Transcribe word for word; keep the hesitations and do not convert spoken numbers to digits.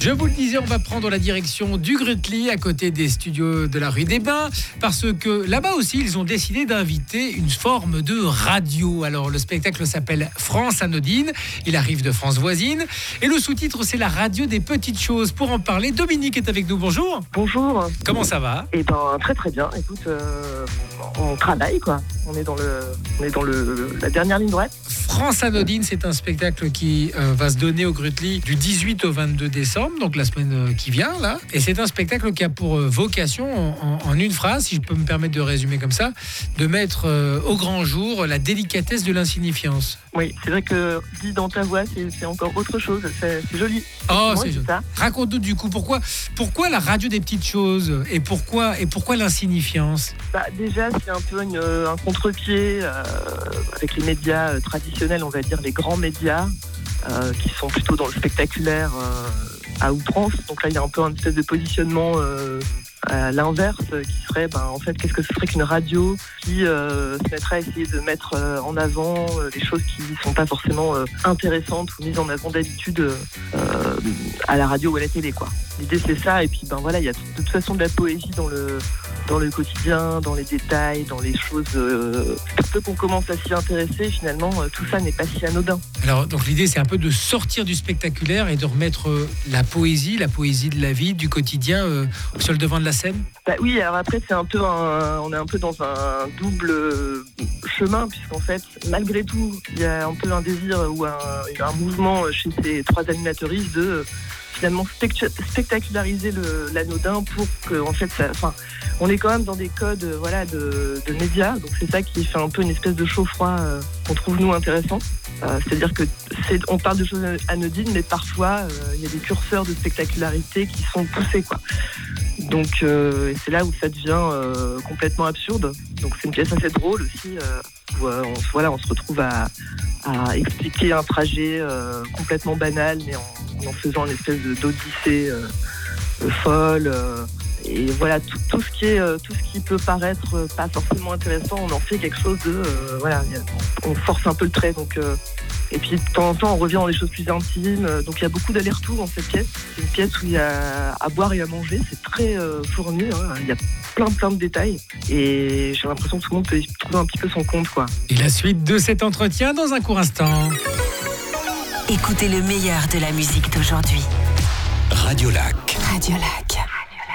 Je vous le disais, on va prendre la direction du Grutli, à côté des studios de la rue des Bains, parce que là-bas aussi, ils ont décidé d'inviter une forme de radio. Alors, le spectacle s'appelle France Anodine, il arrive de France voisine, et le sous-titre, c'est la radio des petites choses. Pour en parler, Dominique est avec nous, bonjour. Bonjour. Comment ça va ? Eh ben, très très bien. Écoute, euh, on travaille, quoi. On est dans, le, on est dans le, la dernière ligne droite. France Anodine, c'est un spectacle qui euh, va se donner au Grutli du dix-huit au vingt-deux décembre, donc la semaine euh, qui vient, là. Et c'est un spectacle qui a pour euh, vocation, en, en, en une phrase, si je peux me permettre de résumer comme ça, de mettre euh, au grand jour la délicatesse de l'insignifiance. Oui, c'est vrai que dit dans ta voix, c'est, c'est encore autre chose. C'est, c'est joli. Oh, Moi, c'est joli. Ça. Raconte-nous du coup, pourquoi, pourquoi la radio des petites choses et pourquoi, et pourquoi l'insignifiance ? Bah, déjà, c'est un peu une, un contre-pied euh, avec les médias traditionnels, on va dire les grands médias, euh, qui sont plutôt dans le spectaculaire euh, à outrance. Donc là, il y a un peu un espèce de positionnement euh, à l'inverse, qui serait, ben, en fait, qu'est-ce que ce serait qu'une radio qui euh, se mettrait à essayer de mettre euh, en avant euh, des choses qui ne sont pas forcément euh, intéressantes ou mises en avant d'habitude euh, à la radio ou à la télé, quoi. L'idée, c'est ça. Et puis, ben voilà, il y a de toute façon de la poésie dans le dans le quotidien, dans les détails, dans les choses. Euh, peu qu'on commence à s'y intéresser, finalement, euh, tout ça n'est pas si anodin. Alors, donc l'idée, c'est un peu de sortir du spectaculaire et de remettre euh, la poésie, la poésie de la vie, du quotidien, euh, sur le devant de la scène. Bah oui, alors après, c'est un peu un, on est un peu dans un double chemin, puisqu'en fait, malgré tout, il y a un peu un désir ou un, un mouvement chez ces trois animateuristes de finalement spectaculariser le, l'anodin pour que, en fait, ça, enfin, on est quand même dans des codes, voilà, de, de médias, donc c'est ça qui fait un peu une espèce de chaud-froid euh, qu'on trouve nous intéressant. Euh, c'est-à-dire que c'est, on parle de choses anodines, mais parfois euh, il y a des curseurs de spectacularité qui sont poussés, quoi. Donc euh, c'est là où ça devient euh, complètement absurde. Donc c'est une pièce assez drôle aussi, euh, où euh, on, voilà, on se retrouve à, à expliquer un trajet euh, complètement banal, mais en, en faisant une espèce de, d'odyssée euh, euh, folle. Euh, et voilà, tout, tout ce qui est, euh, tout ce qui peut paraître euh, pas forcément intéressant, on en fait quelque chose de, euh, voilà, on force un peu le trait. Donc euh, et puis de temps en temps, on revient dans des choses plus intimes. Donc il y a beaucoup d'allers-retours dans cette pièce. C'est une pièce où il y a à boire et à manger. C'est très euh, fourni. Hein. Il y a plein plein de détails. Et j'ai l'impression que tout le monde peut y trouver un petit peu son compte, quoi. Et la suite de cet entretien dans un court instant. Écoutez le meilleur de la musique d'aujourd'hui. Radio Lac. Radio Lac.